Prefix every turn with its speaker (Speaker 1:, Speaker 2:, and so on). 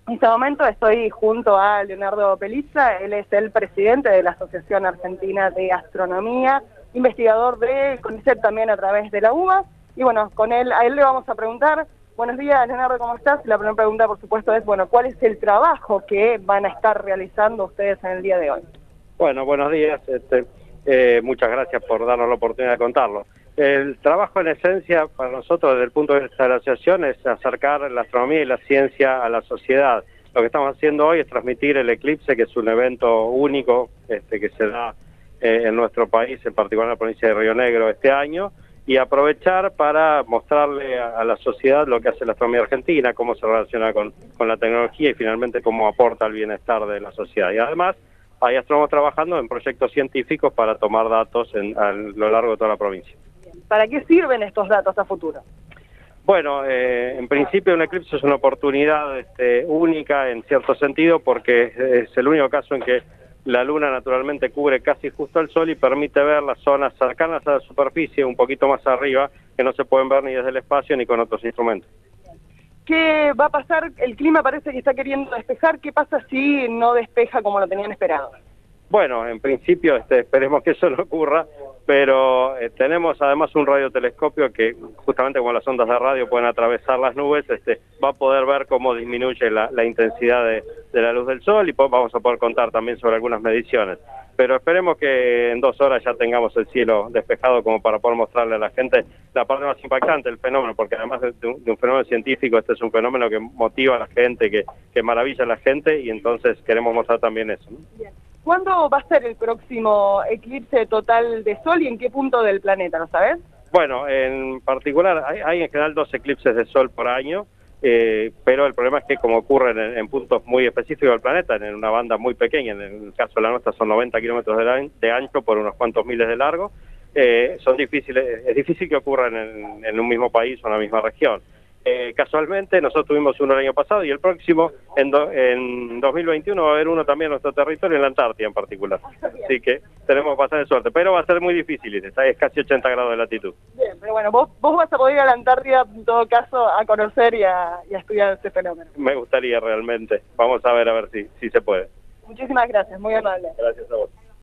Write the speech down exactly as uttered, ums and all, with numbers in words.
Speaker 1: En este momento estoy junto a Leonardo Pelizza, él es el presidente de la Asociación Argentina de Astronomía, investigador de CONICET también a través de la U B A, y bueno, con él, a él le vamos a preguntar, buenos días Leonardo, ¿cómo estás? La primera pregunta por supuesto es, bueno, ¿cuál es el trabajo que van a estar realizando ustedes en el día de hoy?
Speaker 2: Bueno, buenos días, este, eh, muchas gracias por darnos la oportunidad de contarlo. El trabajo en esencia para nosotros desde el punto de vista de la asociación es acercar la astronomía y la ciencia a la sociedad. Lo que estamos haciendo hoy es transmitir el eclipse, que es un evento único este, que se da eh, en nuestro país, en particular en la provincia de Río Negro este año, y aprovechar para mostrarle a, a la sociedad lo que hace la astronomía argentina, cómo se relaciona con, con la tecnología y finalmente cómo aporta al bienestar de la sociedad. Y además hay astrónomos trabajando en proyectos científicos para tomar datos en, a lo largo de toda la provincia.
Speaker 1: ¿Para qué sirven estos datos a futuro?
Speaker 2: Bueno, eh, en principio un eclipse es una oportunidad este, única en cierto sentido porque es el único caso en que la luna naturalmente cubre casi justo al sol y permite ver las zonas cercanas a la superficie, un poquito más arriba, que no se pueden ver ni desde el espacio ni con otros instrumentos.
Speaker 1: ¿Qué va a pasar? El clima parece que está queriendo despejar. ¿Qué pasa si no despeja como lo tenían esperado?
Speaker 2: Bueno, en principio este, esperemos que eso no ocurra, pero eh, tenemos además un radiotelescopio que justamente como las ondas de radio pueden atravesar las nubes, este, va a poder ver cómo disminuye la, la intensidad de, de la luz del sol y pues, vamos a poder contar también sobre algunas mediciones. Pero esperemos que en dos horas ya tengamos el cielo despejado como para poder mostrarle a la gente la parte más impactante del fenómeno, porque además de un, de un fenómeno científico, este es un fenómeno que motiva a la gente, que, que maravilla a la gente y entonces queremos mostrar también eso, ¿no?
Speaker 1: Bien. ¿Cuándo va a ser el próximo eclipse total de sol y en qué punto del planeta, lo sabes?
Speaker 2: Bueno, en particular hay, hay en general dos eclipses de sol por año, eh, pero el problema es que como ocurren en, en puntos muy específicos del planeta, en una banda muy pequeña, en el caso de la nuestra son noventa kilómetros de, de ancho por unos cuantos miles de largo, eh, son difíciles, es difícil que ocurran en, en un mismo país o en la misma región. Eh, casualmente nosotros tuvimos uno el año pasado y el próximo en, do, en dos mil veintiuno va a haber uno también en nuestro territorio, en la Antártida en particular. Así que tenemos bastante suerte, pero va a ser muy difícil, es casi ochenta grados de latitud.
Speaker 1: Bien, pero bueno, vos, vos vas a poder ir a la Antártida en todo caso a conocer y a, y a estudiar este fenómeno.
Speaker 2: Me gustaría realmente, vamos a ver a ver si, si se puede.
Speaker 1: Muchísimas gracias, muy amable.
Speaker 2: Gracias a vos.